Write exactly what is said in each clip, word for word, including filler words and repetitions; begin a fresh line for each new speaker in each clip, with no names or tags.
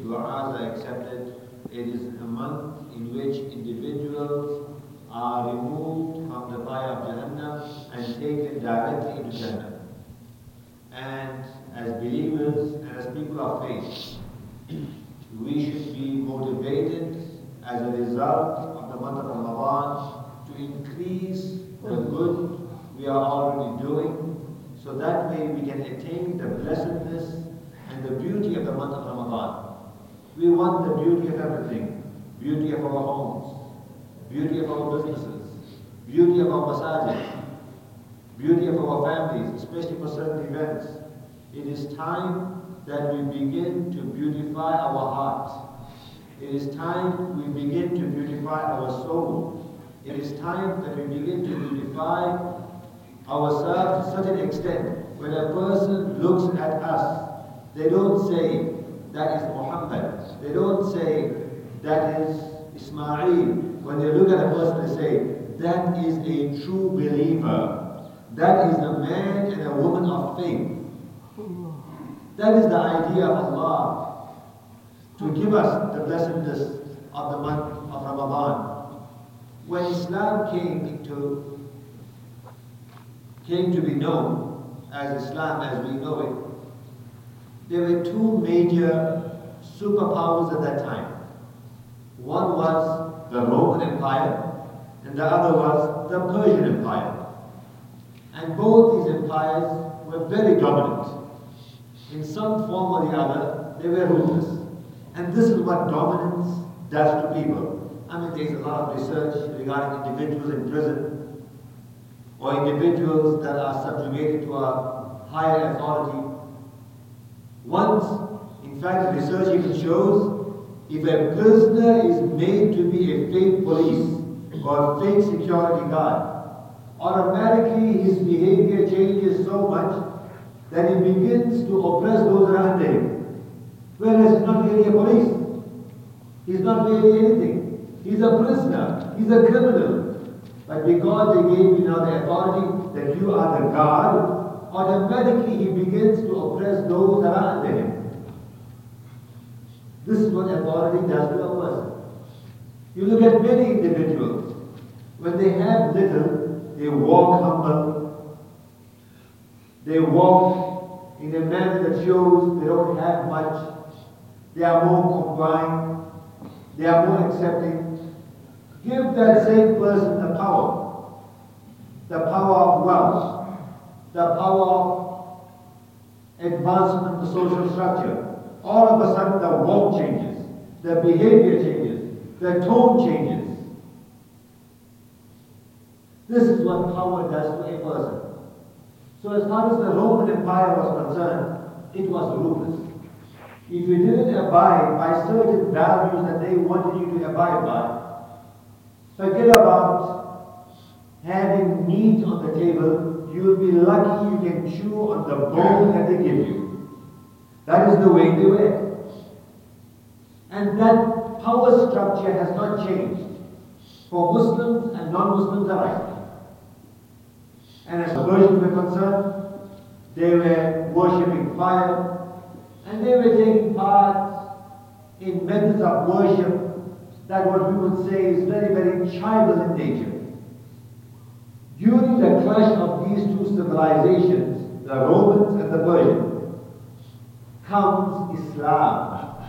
du'as are accepted. It is a month in which individuals are removed from the fire of Jahannam and taken directly into Jannah. And as believers and as people of faith, we should be motivated as a result of the month of Ramadan to increase the good we are already doing, so that way we can attain the blessedness and the beauty of the month of Ramadan. We want the beauty of everything, beauty of our homes, beauty of our businesses, beauty of our masajid, beauty of our families, especially for certain events. It is time that we begin to beautify our heart. It is time we begin to beautify our soul. It is time that we begin to beautify ourselves to such an extent when a person looks at us, they don't say, that is Muhammad. They don't say, that is Ismail. When they look at a person, they say, that is a true believer. That is a man and a woman of faith. That is the idea of Allah, to give us the blessedness of the month of Ramadan. When Islam came into came to be known as Islam as we know it, there were two major superpowers at that time. One was the Roman Empire, and the other was the Persian Empire. And both these empires were very dominant. In some form or the other, they were ruthless. And this is what dominance does to people. I mean, there's a lot of research regarding individuals in prison, or individuals that are subjugated to a higher authority. Once, in fact, the research even shows, if a prisoner is made to be a fake police or a fake security guard, automatically his behavior changes so much that he begins to oppress those around him. Whereas he's not really a police. He's not really anything. He's a prisoner. He's a criminal. But because they gave you now the authority that you are the guard, automatically he begins to oppress those around him. This is what authority does to a person. You look at many individuals. When they have little, they walk humble. They walk in a manner that shows they don't have much. They are more compliant. They are more accepting. Give that same person the power. The power of wealth. The power of advancement of the social structure. All of a sudden the walk changes. The behavior changes. The tone changes. This is what power does to a person. So as far as the Roman Empire was concerned, it was ruthless. If you didn't abide by certain values that they wanted you to abide by, forget about having meat on the table. You'll be lucky you can chew on the bone that they give you. That is the way they were. And that power structure has not changed for Muslims and non-Muslims alike. And as the Persians were concerned, they were worshipping fire, and they were taking part in methods of worship that what we would say is very, very tribal in nature. During the clash of these two civilizations, the Romans and the Persians, comes Islam.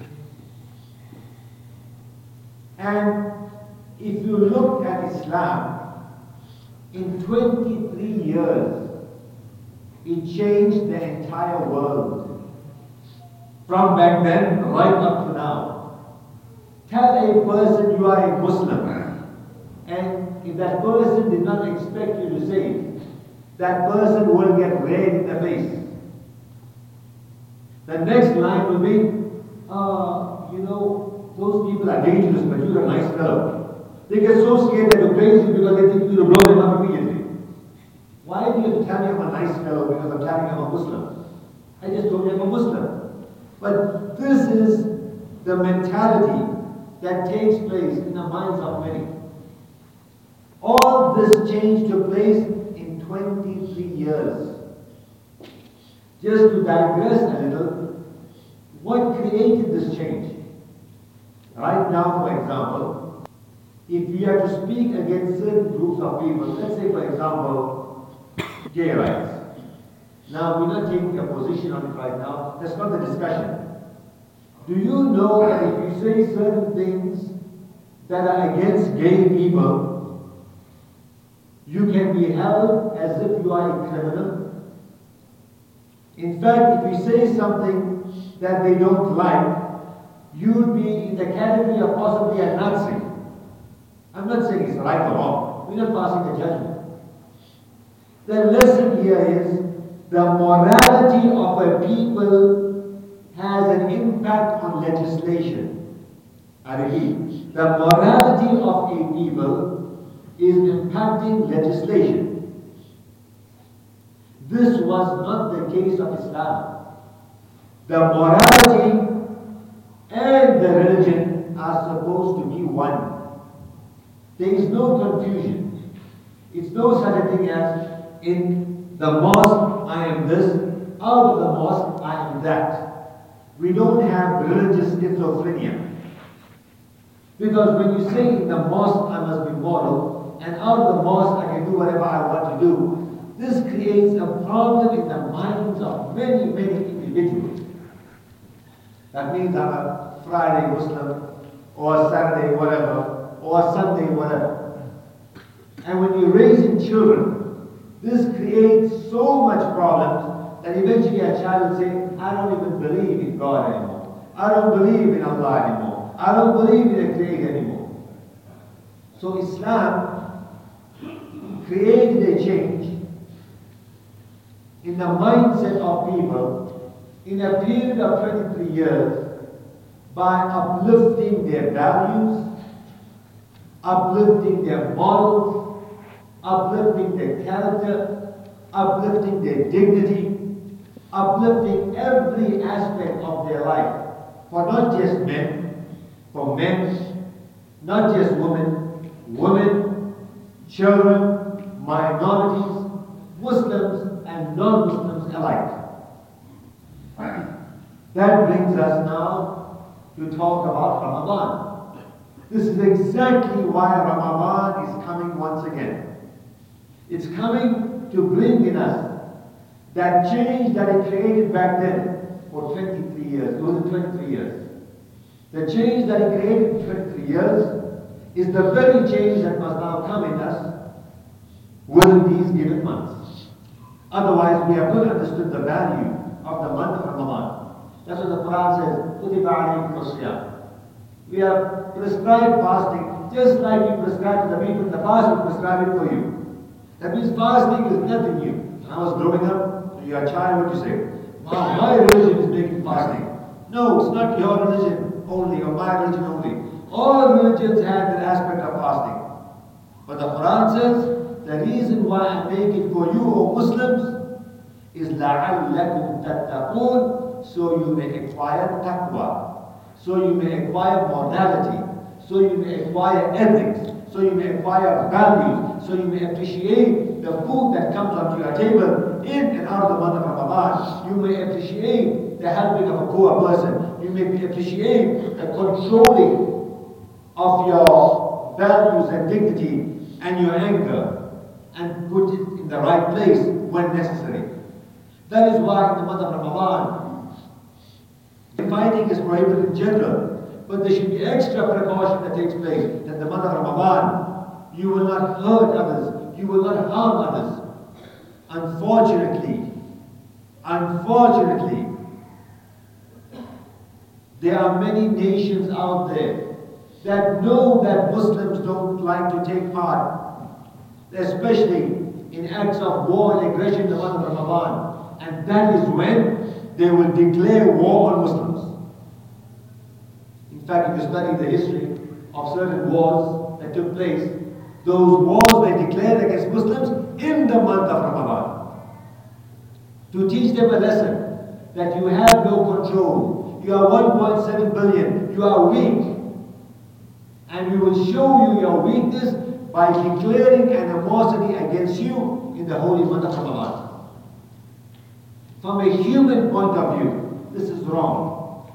And if you look at Islam, in twenty-three years, it changed the entire world. From back then, right up to now. Tell a person you are a Muslim, and if that person did not expect you to say it, that person will get red in the face. The next line will be, uh, you know, those people are dangerous, but you're a nice fellow. They get so scared that you praise you because they think you're going to blow them up immediately. Why do you have to tell me I'm a nice fellow because I'm telling you I'm a Muslim? I just told you I'm a Muslim. But this is the mentality that takes place in the minds of many. All this change took place in twenty-three years. Just to digress a little, What created this change? Right now, for example, if we are to speak against certain groups of people, let's say, for example, gay rights. Now, we're not taking a position on it right now. That's not the discussion. Do you know that if you say certain things that are against gay people, you can be held as if you are a criminal? In fact, if you say something that they don't like, you'll be in the category of possibly a Nazi. I'm not saying it's right or wrong. We're not passing a judgment. The lesson here is the morality of a people has an impact on legislation. I repeat, the morality of a people is impacting legislation. This was not the case of Islam. The morality and the religion are supposed to be one. There is no confusion. It's no such a thing as in the mosque I am this, out of the mosque I am that. We don't have religious schizophrenia. Because when you say in the mosque I must be moral, and out of the mosque I can do whatever I want to do, this creates a problem in the minds of many, many individuals. That means I'm a Friday Muslim, or Saturday whatever, or Sunday whatever. And when you're raising children, this creates so much problems that eventually a child will say, I don't even believe in God anymore. I don't believe in Allah anymore. I don't believe in a creator anymore. So Islam created a change in the mindset of people in a period of twenty-three years by uplifting their values, uplifting their morals, uplifting their character, uplifting their dignity, uplifting every aspect of their life, for not just men, for men, not just women, women, children, minorities, Muslims and non-Muslims alike. That brings us now to talk about Ramadan. This is exactly why Ramadan is coming once again. It's coming to bring in us that change that it created back then for twenty-three years. It was twenty-three years. The change that it created in twenty-three years is the very change that must now come in us within these given months. Otherwise, we have not understood the value of the month of Ramadan. That's what the Quran says, كُتِبَ عَلَيْكُمُ الصِّيَامُ. We have prescribed fasting, just like we prescribe to the people in the past, we prescribe it for you. That means fasting is nothing new. When I was growing up, you're a child, what do you say? Wow, my religion is making fasting. No, it's not your religion only, or my religion only. All religions have that aspect of fasting. But the Quran says, the reason why I make it for you, O Muslims, is لَعَلَّكُمْ تَتَّقُونَ, so you may acquire taqwa, so you may acquire morality, so you may acquire ethics, so you may acquire values, so you may appreciate the food that comes onto your table in and out of the month of Ramadan. You may appreciate the helping of a poor person. You may appreciate the controlling of your values and dignity and your anger and put it in the right place when necessary. That is why in the month of Ramadan, fighting is prohibited in general, but there should be extra precaution that takes place. That in the month of Ramadan, you will not hurt others, you will not harm others. Unfortunately, unfortunately, there are many nations out there that know that Muslims don't like to take part, especially in acts of war and aggression in the month of Ramadan. And that is when they will declare war on Muslims. In fact, if you study the history of certain wars that took place, those wars were declared against Muslims in the month of Ramadan. To teach them a lesson that you have no control. You are one point seven billion. You are weak. And we will show you your weakness by declaring animosity against you in the holy month of Ramadan. From a human point of view, this is wrong.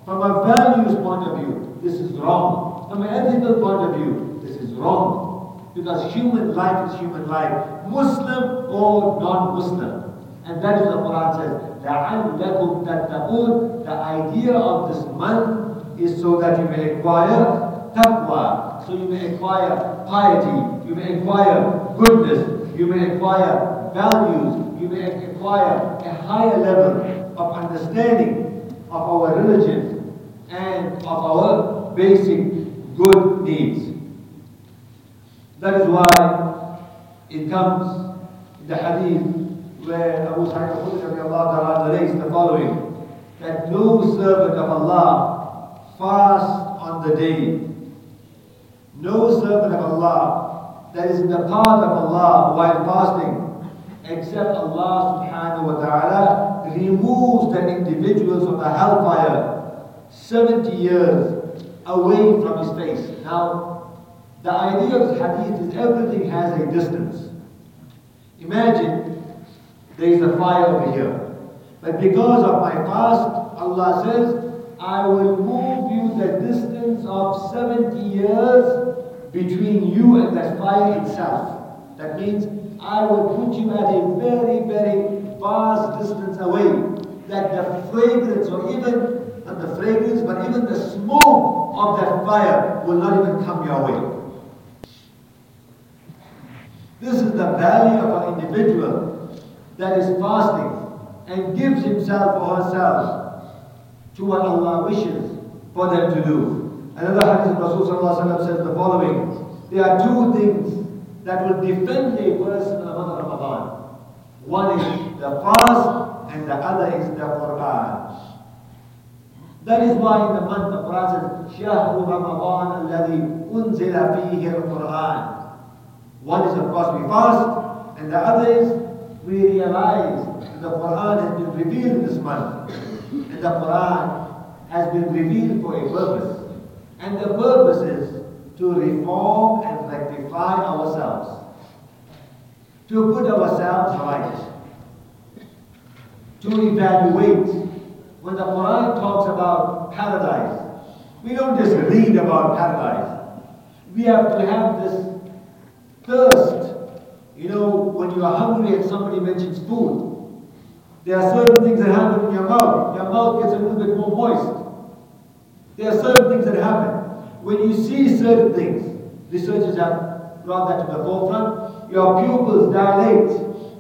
From a values point of view, this is wrong. From an ethical point of view, this is wrong. Because human life is human life, Muslim or non-Muslim. And that is what the Quran says. لَعَلَّكُمْ تَتَّقُونَ. The idea of this month is so that you may acquire taqwa. So you may acquire piety, you may acquire goodness, you may acquire values, you may acquire a higher level of understanding of our religion and of our basic good needs. That is why it comes in the hadith where Abu Sa'id al-Khudri narrates the following, that no servant of Allah fasts on the day. No servant of Allah that is in the path of Allah while fasting, except Allah subhanahu wa ta'ala removes that individual from the hellfire seventy years away from his face. Now, the idea of this hadith is everything has a distance. Imagine there is a fire over here. But because of my fast, Allah says, I will move you the distance of seventy years between you and that fire itself. That means I will put you at a very, very vast distance away, that the fragrance, or even, not the fragrance, but even the smoke of that fire will not even come your way. This is the value of an individual that is fasting and gives himself or herself to what Allah wishes for them to do. Another hadith of Rasulullah says the following: there are two things that will defend a person in the month of Ramadan. One is the fast and the other is the Quran. That is why in the month of Quran says, شَهْرُ رَمَضَانَ الَّذِي أُنزِلَ فِيهِ الْقُرْآنِ. One is, of course, we fast, and the other is we realize that the Quran has been revealed in this month. And the Quran has been revealed for a purpose. And the purpose is to reform and rectify ourselves. To put ourselves right. To evaluate. When the Quran talks about paradise, we don't just read about paradise. We have to have this thirst. You know, when you are hungry and somebody mentions food, there are certain things that happen in your mouth. Your mouth gets a little bit more moist. There are certain things that happen. When you see certain things, researchers have brought that to the forefront, your pupils dilate.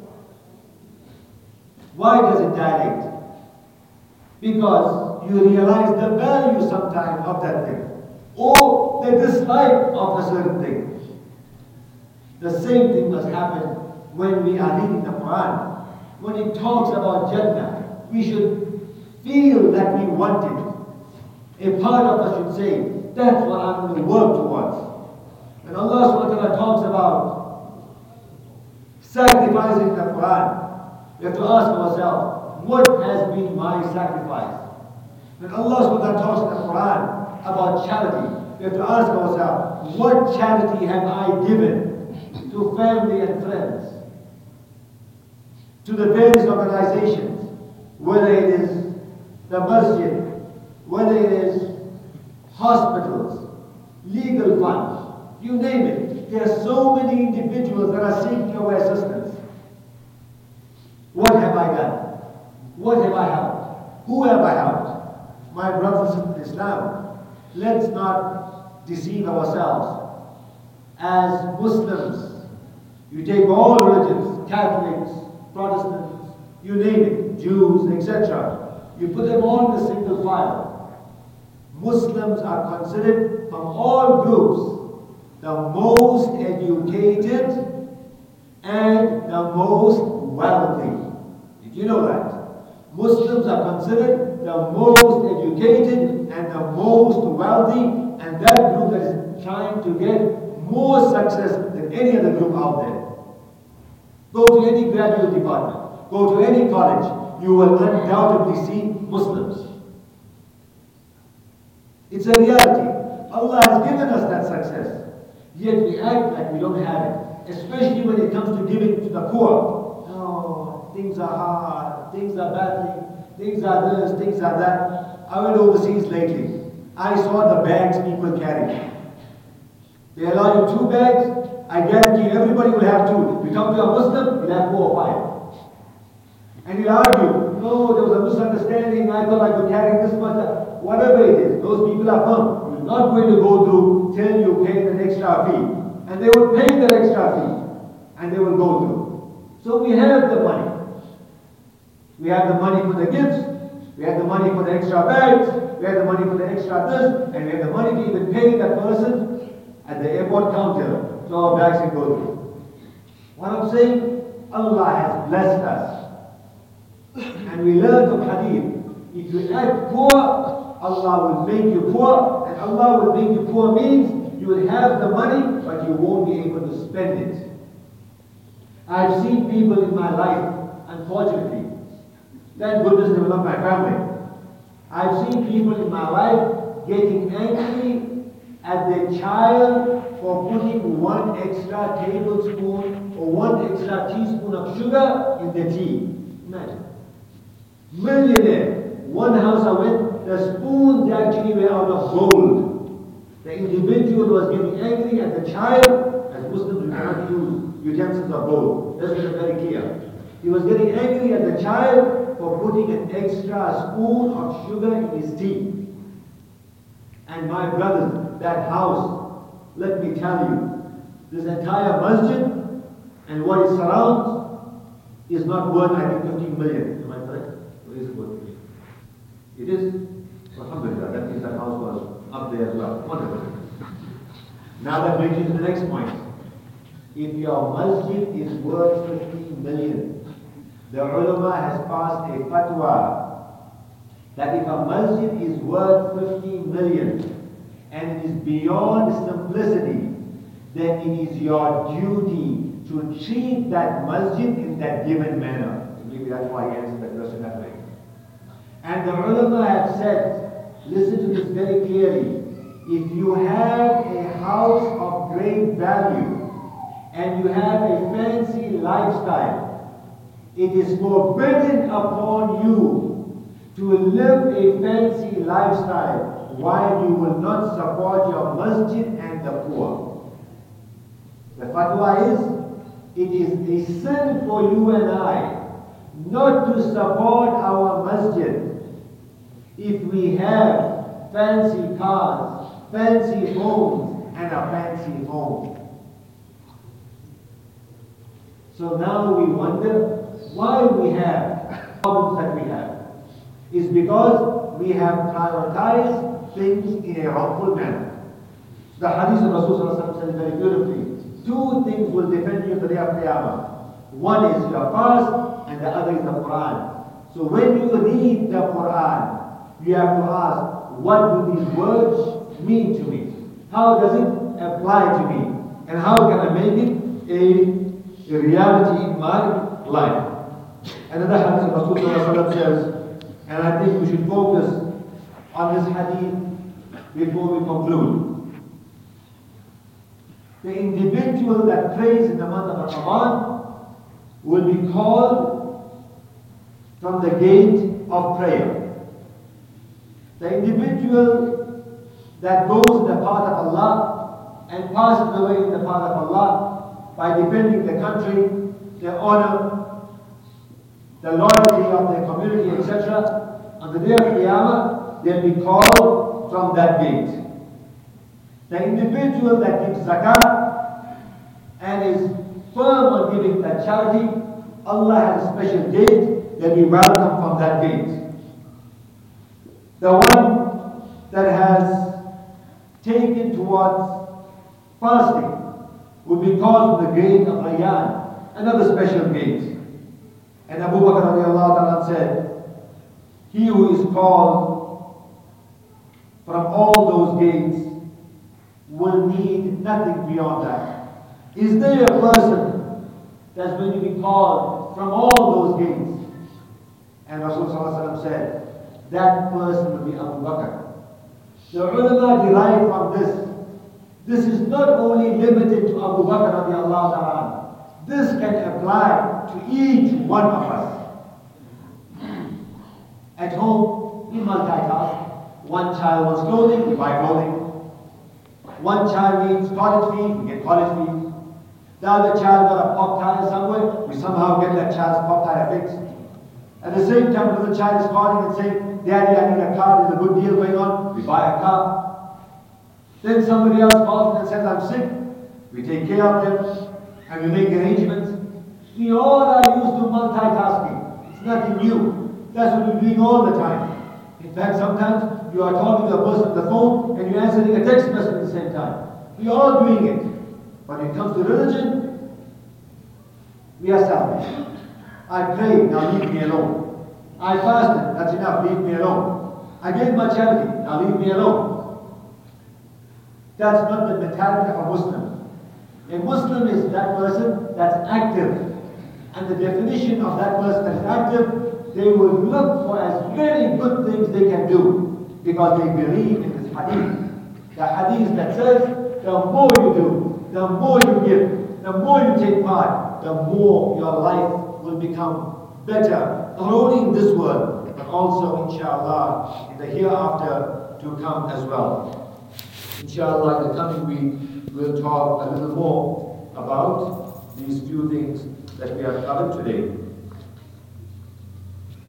Why does it dilate? Because you realize the value sometimes of that thing, or the dislike of a certain thing. The same thing must happen when we are reading the Quran. When it talks about Jannah, we should feel that we want it. A part of us should say, that's what I'm going to work towards. When Allah subhanahu wa ta'ala talks about sacrificing the Quran, we have to ask ourselves, what has been my sacrifice? When Allah subhanahu wa ta'ala talks in the Quran about charity, we have to ask ourselves, what charity have I given to family and friends, to the various organizations, whether it is the masjid, whether it is hospitals, legal funds, you name it. There are so many individuals that are seeking our assistance. What have I done? What have I helped? Who have I helped? My brothers and sisters in Islam, let's not deceive ourselves. As Muslims, you take all religions, Catholics, Protestants, you name it, Jews, et cetera. You put them all in a single file. Muslims are considered from all groups the most educated and the most wealthy. Did you know that? Muslims are considered the most educated and the most wealthy, and that group that is trying to get more success than any other group out there. Go to any graduate department, go to any college, you will undoubtedly see Muslims. It's a reality. Allah has given us that success, yet we act like we don't have it, especially when it comes to giving to the poor. No, things are hard, things are battling, things are this, things are that. I went overseas lately. I saw the bags people carry. They allow you two bags. I guarantee everybody will have two. You come to a Muslim, you'll have four or five. And you'll argue, no, there was a misunderstanding. I thought I could carry this much. Whatever it is, those people are firm. You're not going to go through till you pay an extra fee. And they will pay that extra fee. And they will go through. So we have the money. We have the money for the gifts. We have the money for the extra bags. We have the money for the extra this. And we have the money to even pay that person at the airport counter so our bags can go through. What I'm saying, Allah has blessed us. And we learn from hadith, if you act poor, Allah will make you poor. And Allah will make you poor means you will have the money, but you won't be able to spend it. I've seen people in my life, unfortunately, thank goodness they were not my family. I've seen people in my life getting angry at their child for putting one extra tablespoon or one extra teaspoon of sugar in their tea. Imagine. Millionaire. One house I went, the spoons actually were out of gold. The individual was getting angry at the child, as Muslims we cannot use utensils of gold. That's very clear. He was getting angry at the child for putting an extra spoon of sugar in his tea. And my brothers, that house, let me tell you, this entire masjid and what it surrounds is not worth, I think, fifteen million. Am I correct? Or is it worth fifteen? It is? Alhamdulillah, that means that house was up there as well. Wonderful. Now that brings you to the next point. If your masjid is worth fifteen million, the ulama has passed a fatwa that if a masjid is worth fifteen million and it is beyond simplicity, then it is your duty to treat that masjid in that given manner. Maybe that's why he answered that question that way. And the ulama have said, listen to this very clearly, if you have a house of great value and you have a fancy lifestyle, it is forbidden upon you to live a fancy lifestyle while you will not support your masjid and the poor. The fatwa is, it is a sin for you and I not to support our masjid if we have fancy cars, fancy homes, and a fancy home. So now we wonder why we have problems that we have. Is because we have prioritized things in a wrongful manner. The hadith of Rasulullah said very beautifully, two things will defend you for the day of Qiyamah. One is your fast and the other is the Quran. So when you read the Quran, you have to ask, what do these words mean to me? How does it apply to me? And how can I make it a, a reality in my life? Another hadith of Rasulullah says, and I think we should focus on this hadith before we conclude. The individual that prays in the month of Ramadan will be called from the gate of prayer. The individual that goes in the path of Allah and passes away in the path of Allah by defending the country, their honor, the loyalty of their community, et cetera, on the day of Qiyamah, they'll be called from that gate. The individual that gives zakah and is firm on giving that charity, Allah has a special gate, they'll be welcomed from that gate. The one that has taken towards fasting will be called from the gate of Rayyan, another special gate. And Abu Bakr radiallahu ta'ala said, he who is called from all those gates will need nothing beyond that. Is there a person that's going to be called from all those gates? And Rasulullah said, that person will be Abu Bakr. The ulama derive from this. This is not only limited to Abu Bakr radiallahu ta'ala. This can apply to each one of us. At home, we multitask. One child wants clothing, we buy clothing. One child needs college fee, we get college fee. The other child got a pop tire somewhere, we somehow get that child's pop tire fixed. At the same time, another child is calling and saying, Daddy, I need a car, there's a good deal going on, we buy a car. Then somebody else calls and says, I'm sick. We take care of them and we make arrangements. We all are used to multitasking. It's nothing new. That's what we're doing all the time. In fact, sometimes you are talking to a person on the phone and you're answering a text message at the same time. We are all doing it. But when it comes to religion, we are selfish. I prayed, now leave me alone. I fasted, that's enough, leave me alone. I gave my charity, now leave me alone. That's not the mentality of a Muslim. A Muslim is that person that's active. And the definition of that person that is active, they will look for as many good things they can do because they believe in this hadith. The hadith that says, the more you do, the more you give, the more you take part, the more your life will become better, not only in this world, but also, inshallah, in the hereafter to come as well. Inshallah, in the coming week, we'll talk a little more about these few things that we have covered today.